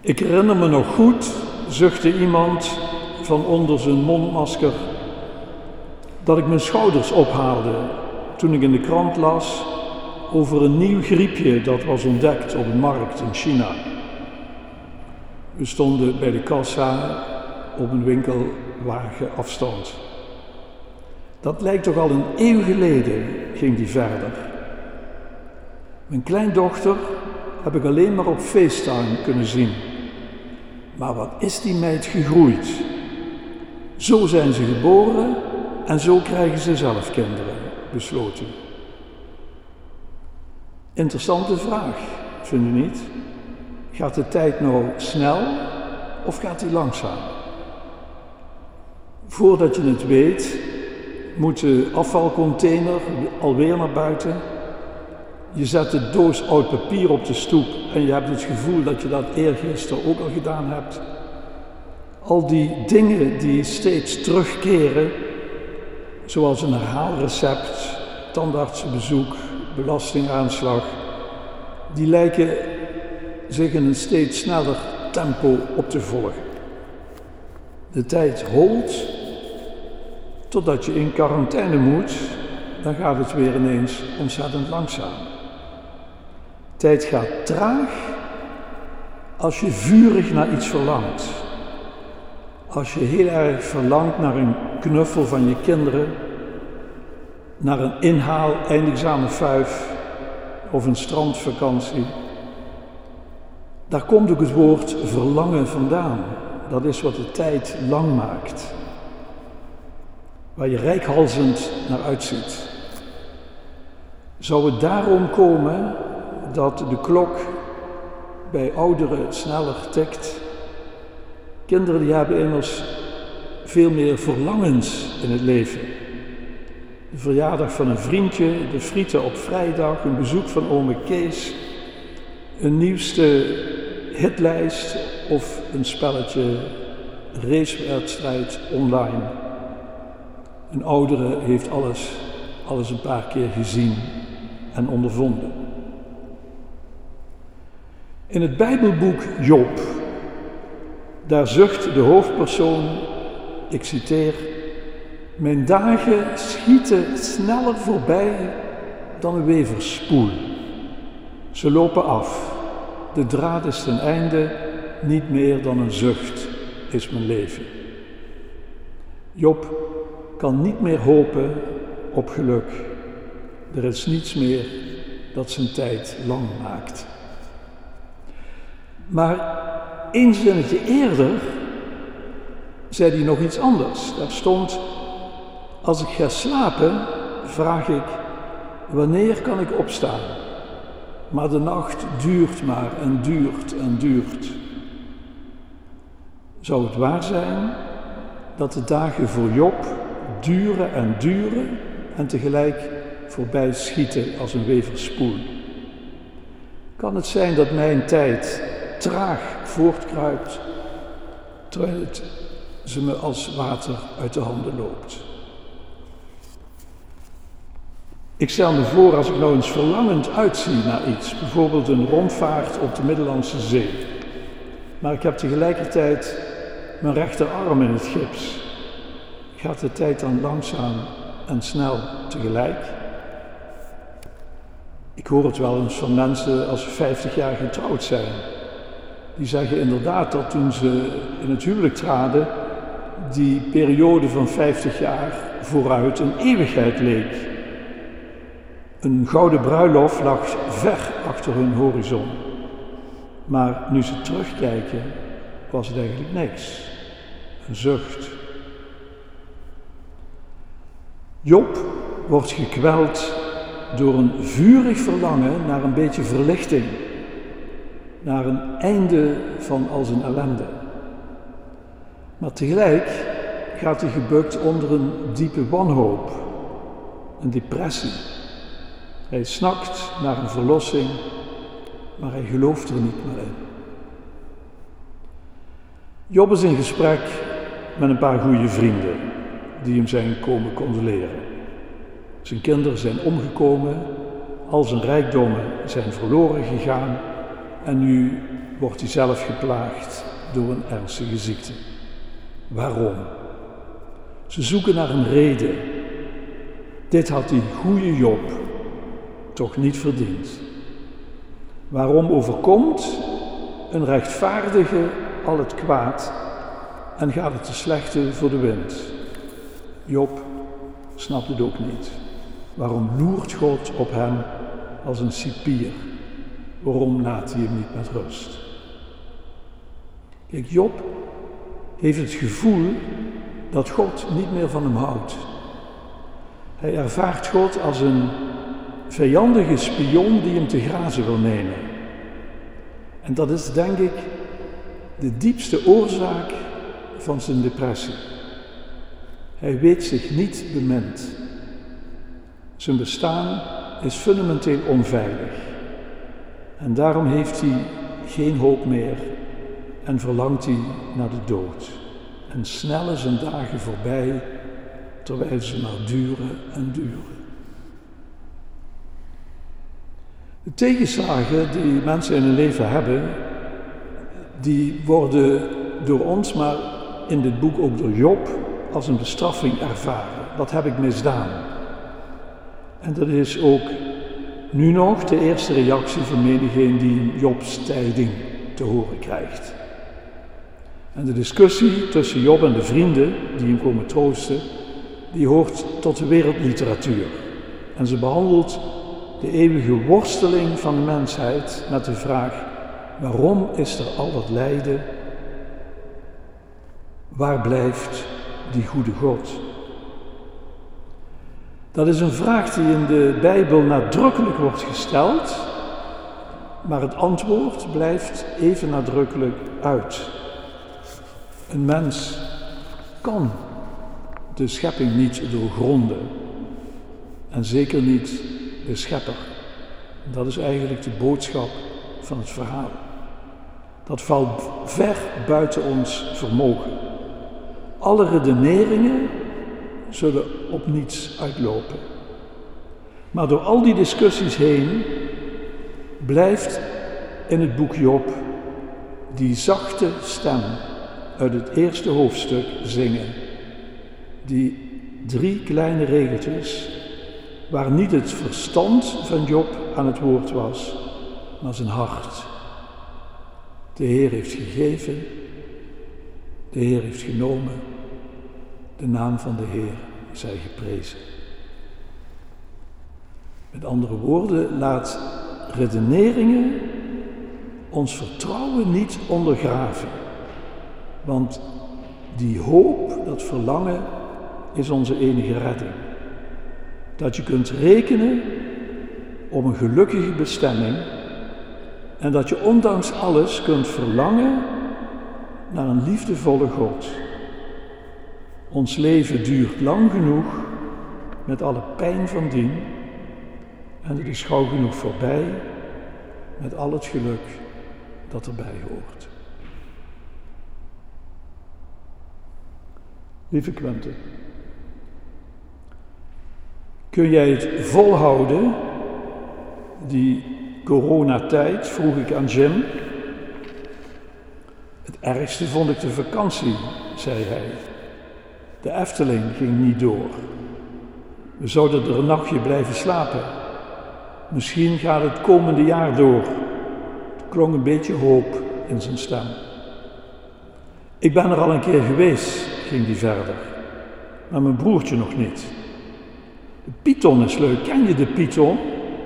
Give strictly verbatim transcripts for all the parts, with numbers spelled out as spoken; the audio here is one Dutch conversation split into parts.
Ik herinner me nog goed, zuchtte iemand van onder zijn mondmasker, dat ik mijn schouders ophaalde toen ik in de krant las over een nieuw griepje dat was ontdekt op een markt in China. We stonden bij de kassa op een winkelwagen afstand. Dat lijkt toch al een eeuw geleden, ging die verder. Mijn kleindochter heb ik alleen maar op FaceTime kunnen zien. Maar wat is die meid gegroeid? Zo zijn ze geboren en zo krijgen ze zelf kinderen, besloot hij. Interessante vraag, vind u niet? Gaat de tijd nou snel of gaat die langzaam? Voordat je het weet, moet de afvalcontainer alweer naar buiten. Je zet de doos oud papier op de stoep en je hebt het gevoel dat je dat eergisteren ook al gedaan hebt. Al die dingen die steeds terugkeren, zoals een herhaalrecept, tandartsenbezoek, belastingaanslag, die lijken zich in een steeds sneller tempo op te volgen. De tijd holt totdat je in quarantaine moet, dan gaat het weer ineens ontzettend langzaam. Tijd gaat traag als je vurig naar iets verlangt. Als je heel erg verlangt naar een knuffel van je kinderen, naar een inhaal eindexamen vijf of een strandvakantie. Daar komt ook het woord verlangen vandaan. Dat is wat de tijd lang maakt. Waar je reikhalzend naar uitziet. Zou het daarom komen dat de klok bij ouderen sneller tikt? Kinderen die hebben immers veel meer verlangens in het leven. De verjaardag van een vriendje, de frieten op vrijdag, een bezoek van ome Kees, een nieuwste hitlijst of een spelletje racewedstrijd online. Een oudere heeft alles, alles een paar keer gezien en ondervonden. In het Bijbelboek Job, daar zucht de hoofdpersoon, ik citeer, mijn dagen schieten sneller voorbij dan een weversspoel. Ze lopen af, de draad is ten einde, niet meer dan een zucht is mijn leven. Job kan niet meer hopen op geluk. Er is niets meer dat zijn tijd lang maakt. Maar één zinnetje eerder zei hij nog iets anders. Daar stond, als ik ga slapen, vraag ik, wanneer kan ik opstaan? Maar de nacht duurt maar en duurt en duurt. Zou het waar zijn dat de dagen voor Job duren en duren en tegelijk voorbij schieten als een weversspoel? Kan het zijn dat mijn tijd traag voortkruipt, terwijl het ze me als water uit de handen loopt? Ik stel me voor, als ik nou eens verlangend uitzie naar iets, bijvoorbeeld een rondvaart op de Middellandse Zee, maar ik heb tegelijkertijd mijn rechterarm in het gips, gaat de tijd dan langzaam en snel tegelijk? Ik hoor het wel eens van mensen als ze vijftig jaar getrouwd zijn. Die zeggen inderdaad dat toen ze in het huwelijk traden, die periode van vijftig jaar vooruit een eeuwigheid leek. Een gouden bruiloft lag ver achter hun horizon. Maar nu ze terugkijken, was het eigenlijk niks. Een zucht. Job wordt gekweld door een vurig verlangen naar een beetje verlichting. Naar een einde van al zijn ellende. Maar tegelijk gaat hij gebukt onder een diepe wanhoop, een depressie. Hij snakt naar een verlossing, maar hij gelooft er niet meer in. Job is in gesprek met een paar goede vrienden die hem zijn komen condoleren. Zijn kinderen zijn omgekomen, al zijn rijkdommen zijn verloren gegaan en nu wordt hij zelf geplaagd door een ernstige ziekte. Waarom? Ze zoeken naar een reden. Dit had die goede Job toch niet verdiend. Waarom overkomt een rechtvaardige al het kwaad en gaat het de slechte voor de wind? Job snapt het ook niet. Waarom loert God op hem als een cipier? Waarom laat hij hem niet met rust? Kijk, Job heeft het gevoel dat God niet meer van hem houdt. Hij ervaart God als een vijandige spion die hem te grazen wil nemen. En dat is, denk ik, de diepste oorzaak van zijn depressie. Hij weet zich niet bemind. Zijn bestaan is fundamenteel onveilig. En daarom heeft hij geen hoop meer en verlangt hij naar de dood. En snellen zijn dagen voorbij, terwijl ze maar duren en duren. De tegenslagen die mensen in hun leven hebben, die worden door ons, maar in dit boek ook door Job, als een bestraffing ervaren. Dat heb ik misdaan. En dat is ook nu nog de eerste reactie van menigeen die Jobs tijding te horen krijgt. En de discussie tussen Job en de vrienden die hem komen troosten, die hoort tot de wereldliteratuur. En ze behandelt de eeuwige worsteling van de mensheid met de vraag: waarom is er al dat lijden? Waar blijft die goede God? Dat is een vraag die in de Bijbel nadrukkelijk wordt gesteld, maar het antwoord blijft even nadrukkelijk uit. Een mens kan de schepping niet doorgronden en zeker niet de schepper. Dat is eigenlijk de boodschap van het verhaal. Dat valt ver buiten ons vermogen. Alle redeneringen zullen op niets uitlopen. Maar door al die discussies heen blijft in het boek Job die zachte stem uit het eerste hoofdstuk zingen. Die drie kleine regeltjes waar niet het verstand van Job aan het woord was, maar zijn hart. De Heer heeft gegeven, de Heer heeft genomen, de naam van de Heer zij geprezen. Met andere woorden, laat redeneringen ons vertrouwen niet ondergraven. Want die hoop, dat verlangen, is onze enige redding. Dat je kunt rekenen op een gelukkige bestemming en dat je ondanks alles kunt verlangen naar een liefdevolle God. Ons leven duurt lang genoeg met alle pijn van dien en het is gauw genoeg voorbij met al het geluk dat erbij hoort. Lieve Quente, kun jij het volhouden, die coronatijd, vroeg ik aan Jim. Het ergste vond ik de vakantie, zei hij. De Efteling ging niet door. We zouden er een nachtje blijven slapen. Misschien gaat het komende jaar door. Er klonk een beetje hoop in zijn stem. Ik ben er al een keer geweest, ging die verder. Maar mijn broertje nog niet. De Python is leuk. Ken je de Python?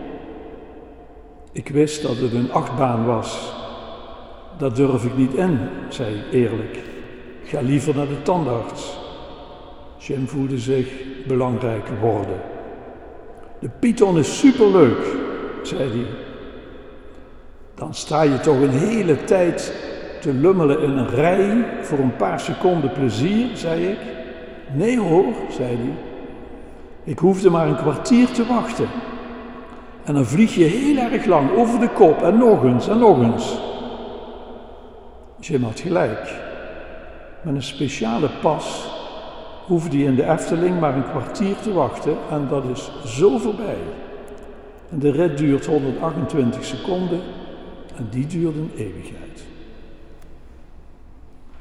Ik wist dat het een achtbaan was. Dat durf ik niet in, zei ik eerlijk. Ik ga liever naar de tandarts. Jim voelde zich belangrijk worden. De Python is superleuk, zei hij. Dan sta je toch een hele tijd te lummelen in een rij voor een paar seconden plezier, zei ik. Nee hoor, zei hij. Ik hoefde maar een kwartier te wachten. En dan vlieg je heel erg lang over de kop en nog eens en nog eens. Jim had gelijk. Met een speciale pas hoefde hij in de Efteling maar een kwartier te wachten en dat is zo voorbij. En de rit duurt honderdachtentwintig seconden en die duurde een eeuwigheid.